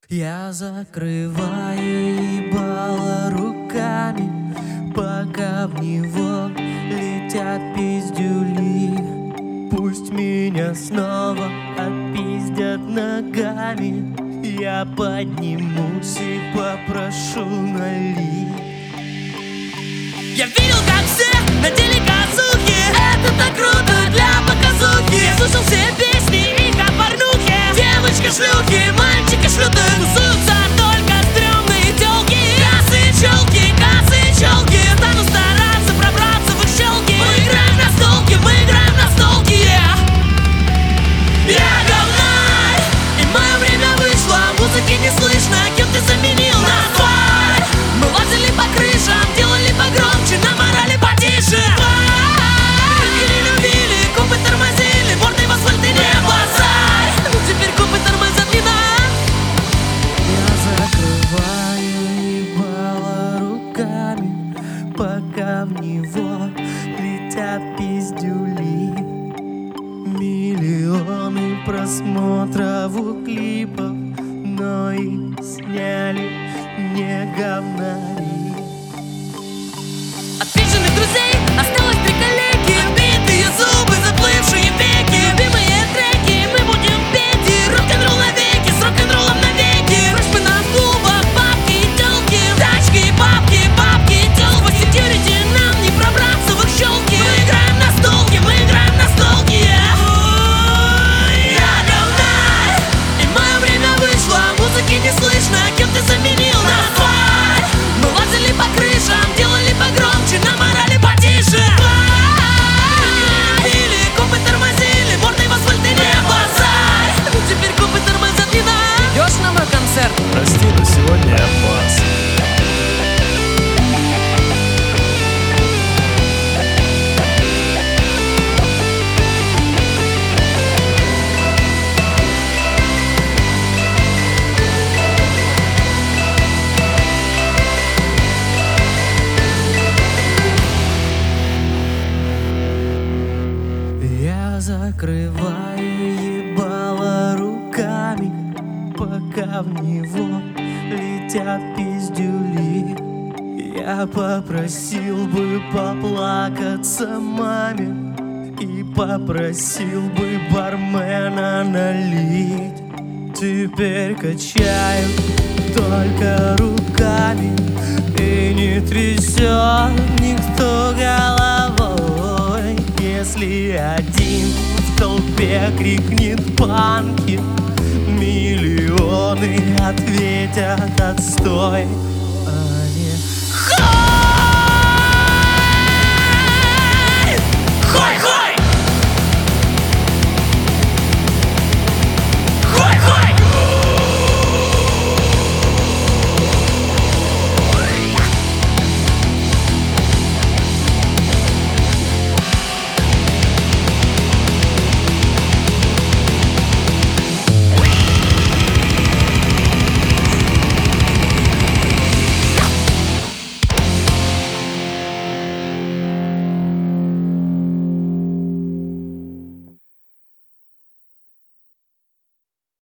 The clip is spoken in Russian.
Я закрываю ебало руками, пока в него летят пиздюли. Пусть меня снова отпиздят ногами, я поднимусь и попрошу налить. Я видел, как все надели казухи. Это так круто для показухи. Я слушал все песни и как порнухи. Девочки-шлюхи, мальчики-шлюты тусуются только стрёмные тёлки. Косые-чёлки, стану стараться пробраться в их щёлки. Мы играем на столке, yeah. Я говнарь, и мое время вышло. Музыки не слышно, кем ты заменил нас, тварь. Мы лазили по крышам, делали погромче, нам орали потише. Любили, копы тормозили, мордой в асфальт и не базарь. Теперь копы тормозят не нас. Я закрываю ебало руками, пока в него летят пиздюли. Миллионы просмотров у клипов, но их сняли не говнари. От пиженных друзей осталось 3 коллеги. Отбитые зубы, заплывшие веки. Любимые треки мы будем петь. И рок-н-ролл навеки, с рок-н-роллом навеки. Дружбы на клубах, бабки и тёлки. Тачки, бабки и тёлки. Секьюрити нам не пробраться в их щёлки. Мы играем на столке, yeah. Я говнарь, и мое время вышло. Музыки не слышно, кем ты заменил нас, тварь. Мы лазили по крышам, делали погромче, нам орали потише. Любили, копы тормозили, мордой в асфальт и не базарь. Теперь копы тормозят не нас. Идешь на мой концерт? Прости, но сегодня я пас. Я закрываю ебало руками, пока в него летят пиздюли. Я попросил бы поплакаться маме и попросил бы бармена налить. Теперь качаю только руками, и не трясет никто головой. Если один в толпе крикнет панки, миллионы ответят отстой. А не Хой! Хой!